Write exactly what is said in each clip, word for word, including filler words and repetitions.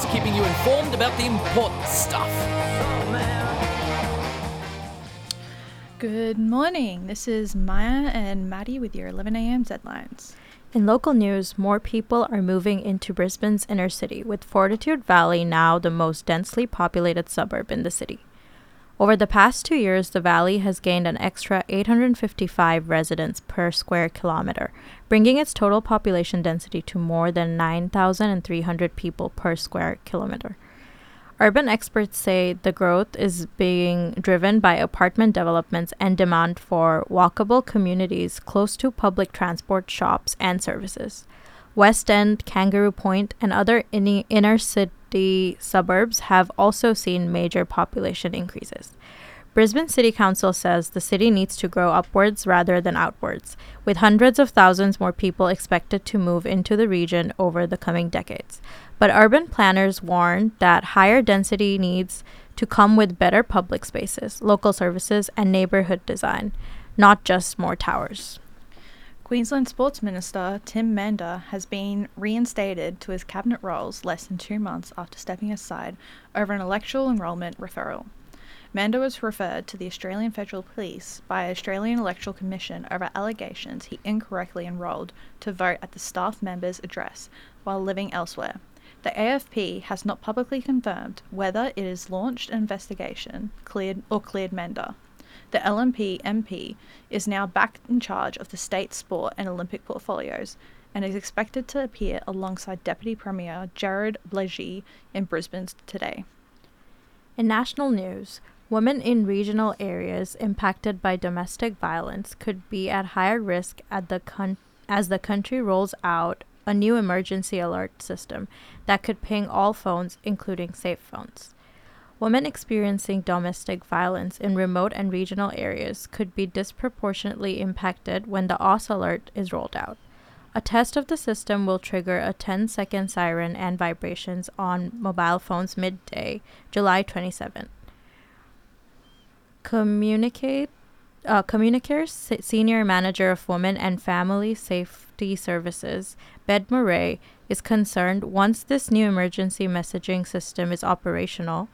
keeping you informed about the important stuff. Good morning. This is Maya and Maddie with your eleven a.m. deadlines. In local news, more people are moving into Brisbane's inner city, with Fortitude Valley now the most densely populated suburb in the city. Over the past two years, the valley has gained an extra eight hundred fifty-five residents per square kilometer, bringing its total population density to more than nine thousand three hundred people per square kilometer. Urban experts say the growth is being driven by apartment developments and demand for walkable communities close to public transport, shops, and services. West End, Kangaroo Point, and other in- inner city suburbs have also seen major population increases. Brisbane City Council says the city needs to grow upwards rather than outwards, with hundreds of thousands more people expected to move into the region over the coming decades. But urban planners warn that higher density needs to come with better public spaces, local services, and neighbourhood design, not just more towers. Queensland Sports Minister Tim Mander has been reinstated to his cabinet roles less than two months after stepping aside over an electoral enrolment referral. Mander was referred to the Australian Federal Police by Australian Electoral Commission over allegations he incorrectly enrolled to vote at the staff member's address while living elsewhere. The A F P has not publicly confirmed whether it has launched an investigation cleared or cleared Mander. The L N P M P is now back in charge of the state sport and Olympic portfolios and is expected to appear alongside Deputy Premier Jared Blegi in Brisbane today. In national news, women in regional areas impacted by domestic violence could be at higher risk at the con- as the country rolls out a new emergency alert system that could ping all phones, including safe phones. Women experiencing domestic violence in remote and regional areas could be disproportionately impacted when the A U S alert is rolled out. A test of the system will trigger a ten-second siren and vibrations on mobile phones midday, July twenty-seventh. Communicate, uh, Communicare's Senior Manager of Women and Family Safety Services, Bed Murray, is concerned once this new emergency messaging system is operational,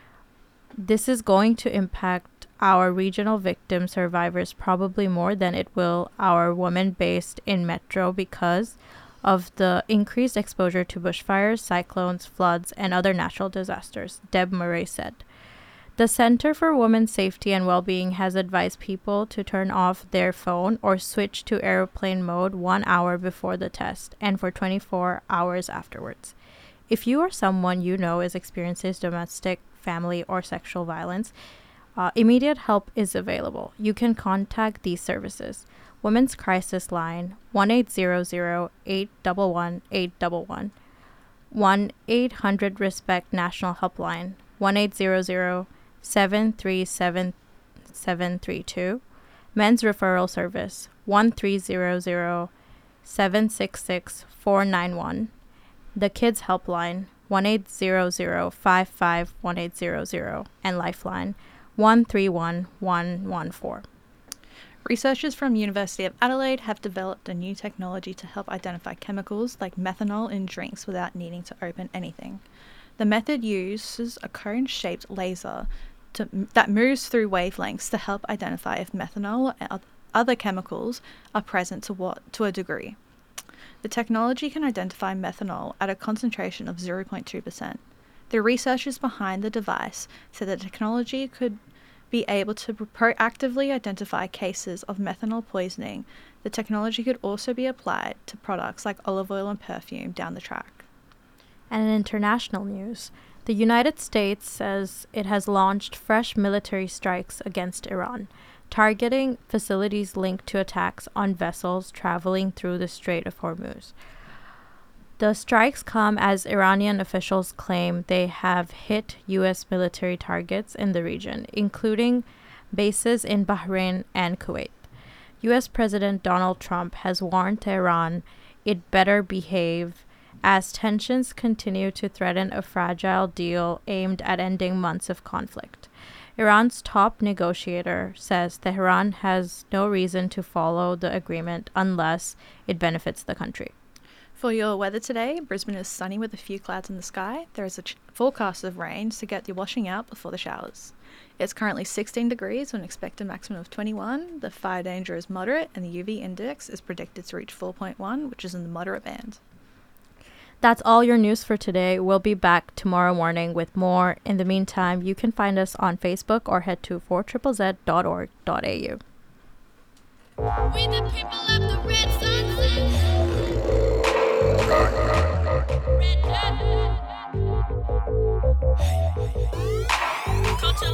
this is going to impact our regional victim survivors probably more than it will our women based in Metro because of the increased exposure to bushfires, cyclones, floods, and other natural disasters, Deb Murray said. The Center for Women's Safety and Wellbeing has advised people to turn off their phone or switch to airplane mode one hour before the test and for twenty-four hours afterwards. If you or someone you know is experiencing domestic, family, or sexual violence, uh, immediate help is available. You can contact these services. Women's Crisis Line, one eight hundred, eight one one, eight one one. one eight hundred RESPECT National Helpline, one eight hundred, seven three seven, seven three two. Men's Referral Service, one three hundred, seven six six, four nine one. The Kids Helpline, one eight hundred, five five one eight hundred, and Lifeline, one three one, one one four. Researchers from University of Adelaide have developed a new technology to help identify chemicals like methanol in drinks without needing to open anything. The method uses a cone-shaped laser to, that moves through wavelengths to help identify if methanol or other chemicals are present to what to a degree. The technology can identify methanol at a concentration of zero point two percent. The researchers behind the device said the technology could be able to proactively identify cases of methanol poisoning. The technology could also be applied to products like olive oil and perfume down the track. And in international news, the United States says it has launched fresh military strikes against Iran, targeting facilities linked to attacks on vessels traveling through the Strait of Hormuz. The strikes come as Iranian officials claim they have hit U S military targets in the region, including bases in Bahrain and Kuwait. U S President Donald Trump has warned Tehran it better behave as tensions continue to threaten a fragile deal aimed at ending months of conflict. Iran's top negotiator says Tehran has no reason to follow the agreement unless it benefits the country. For your weather today, Brisbane is sunny with a few clouds in the sky. There is a ch- forecast of rain, so get your washing out before the showers. It's currently sixteen degrees with an expected maximum of twenty-one. The fire danger is moderate and the U V index is predicted to reach four point one, which is in the moderate band. That's all your news for today. We'll be back tomorrow morning with more. In the meantime, you can find us on Facebook or head to four z z z dot org dot a u. We the people of the Red Sunset. Red, red. Culture